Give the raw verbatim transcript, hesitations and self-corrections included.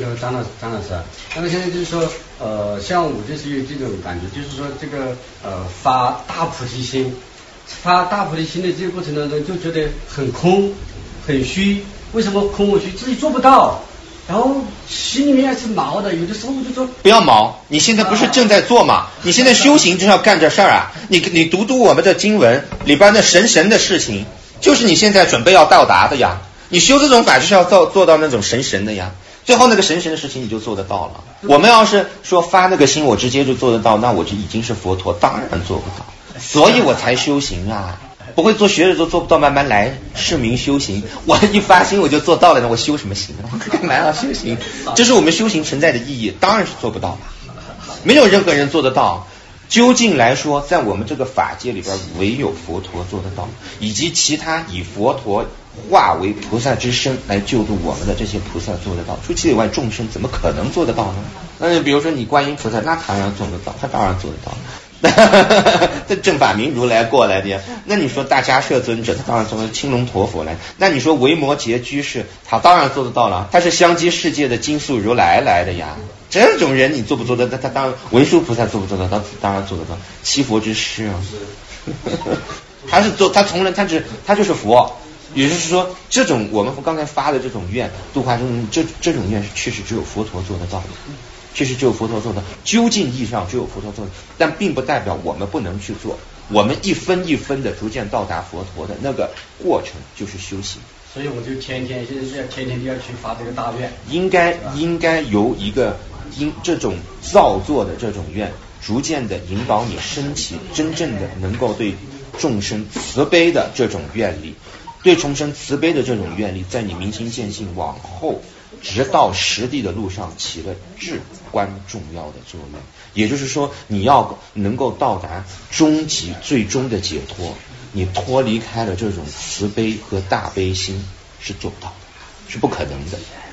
张老师，张老师啊，那么现在就是说，呃，像我就是有这种感觉，就是说这个呃发大菩提心，发大菩提心的这个过程当中，就觉得很空，很虚。为什么空我虚？自己做不到，然后心里面还是毛的，有的时候我就说不要毛，你现在不是正在做吗？你现在修行就要干这事儿啊！你你读读我们的经文里边的神神的事情，就是你现在准备要到达的呀。你修这种法就是要做做到那种神神的呀，最后那个神神的事情你就做得到了。我们要是说发那个心，我直接就做得到，那我就已经是佛陀，当然做不到，所以我才修行啊。不会做学的都做不到，慢慢来，是名修行。我一发心我就做到了呢，我修什么行？我干嘛要修行？这是我们修行存在的意义，当然是做不到了，没有任何人做得到。究竟来说，在我们这个法界里边，唯有佛陀做得到，以及其他以佛陀化为菩萨之身来救度我们的这些菩萨做得到，除其以外，众生怎么可能做得到呢？那比如说你观音菩萨，那当然做得到，他当然做得到。这正法明如来过来的呀，那你说大迦摄尊者，他当然做青龙陀佛来，那你说维摩诘居士，他当然做得到了，他是香积世界的金素如来来的呀。这种人你做不做得到？他当然文殊菩萨做不做得到？当然做得到，七佛之师啊。他是做，他从来他只他就是佛，也就是说，这种我们刚才发的这种愿度化众生，这这种愿是确实只有佛陀做得到的。确实只有佛陀做的，究竟意义上只有佛陀做的，但并不代表我们不能去做。我们一分一分的逐渐到达佛陀的那个过程，就是修行。 所以我就天天现在是天天就要去发这个大愿， 应该应该由一个因这种造作的这种愿，逐渐的引导你升起真正的能够对众生慈悲的这种愿力，对众生慈悲的这种愿力，在你明心见性往后。直到实地的路上起了至关重要的作用，也就是说，你要能够到达终极最终的解脱，你脱离开了这种慈悲和大悲心是做不到的，是不可能的。